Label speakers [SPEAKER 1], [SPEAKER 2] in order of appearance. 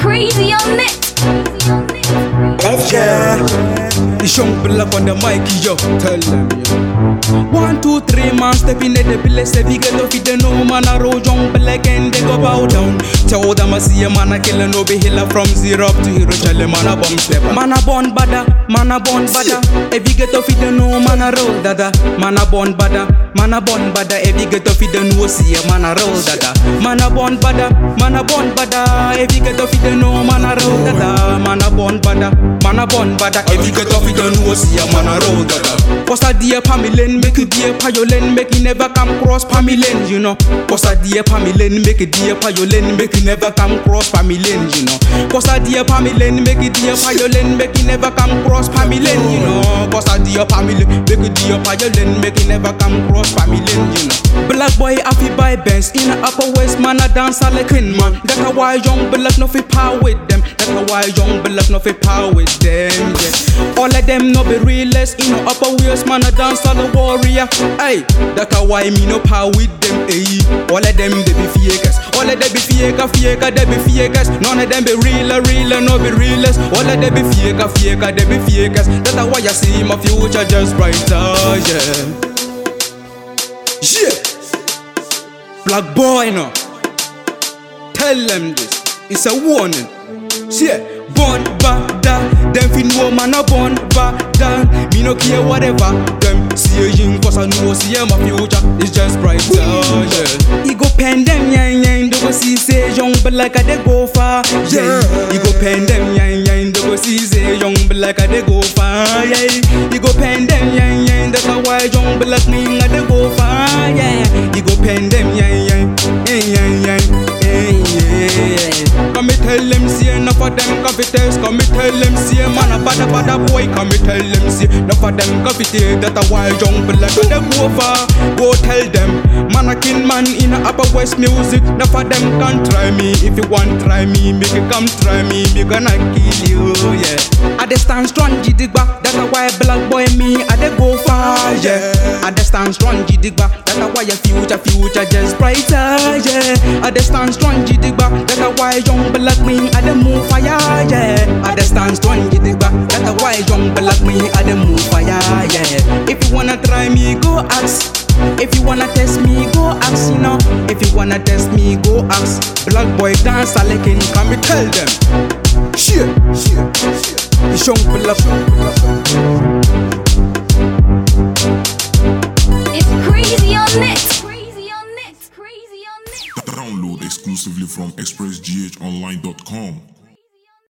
[SPEAKER 1] crazy on it.
[SPEAKER 2] Let's go.
[SPEAKER 3] The young black on the mic, yo. Tell them, yo. 1, 2, 3, man, step in the place. If you get off it, no man, a roll young black and they go bow down. Tell them I see a man, a killer, no be healer from zero up to hero. Tell them man, a bomb step. Man, a born bada, man, a born bada. If you get off it, no man, a roll dada. Man, a born bada, man, a born bada. If you get off it, no see a man, a roll dada. Man, a born bada, man, a born bada. If you get off it, no man, a roll dada. Man, a born bada, man, a born bada. If you get off it, no see a man, a roll dada. Cause a dear Pamilin, make it dear Payolin, make it never come cross Pamilin, you know. Cause a dear Pamilin, make it dear Payolin, make it never come cross Pamilin, you know. Cause a dear Pamilin, make it dear Payolin, make it never come cross Pamilin, you know. Cause a dear Pamilin, make it dear Payolin, make it never come cross Pamilin, you know. Black boy, happy buy Benz in a Upper West, man, a dance a like in man. That's why young black no fit power with them. That's why young black no fit power with them, yeah. All of them no be realest, in a Upper West, man, a dance a the warrior. Hey, that's why me no power with them, hey. All of them they be fakers, all of them be faker, they be fakers. None of them be realer, no be realest. All of them be faker, they be fakers. That's why I see my future just brighter, yeah. Yeah. Black boy, no. Tell them this, it's a warning. Yeah, born bada, them fin woman a born bada. Me no care whatever them see you, cause I know see my future is just brighter. Yeah, he go pen them yan, do go see say young but like a they go far. Yeah, he go pen them yan, do go see say young but like a they go far. Yeah, he go pen them yan, that's why young but like me a they go far. Yeah, he go pen them yan. Come me tell them see enough of them confidence. Come me tell them see man a bada boy. Come me tell them see enough of them confidence. That a wild young black they go far. Go tell them man a kin man in a Upper West music. Enough of them can try me. If you want try me, make it come try me. Me gonna kill you, yeah. I dey stand strong gidigba. That's a why black boy me I dey go far, yeah. I dey stand strong gidigba. That's a why your future just brighter, yeah. I dey stand strong gidigba. That's a why young black me I dey move fire, yeah. I dey stand strong gidigba. That's a why young black me I dey move fire, yeah. If you wanna try me, go ask. If you wanna test me, go ask, you know. If you wanna test me, go ask. Black boy dance a licking, come me tell them. Shit. The young black.
[SPEAKER 1] It's crazy on it.
[SPEAKER 4] Download exclusively from expressghonline.com.